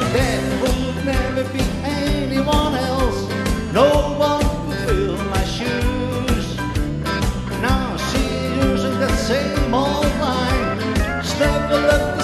There will never be anyone else. No one can fill my shoes. Now she's using that same old line. Just never look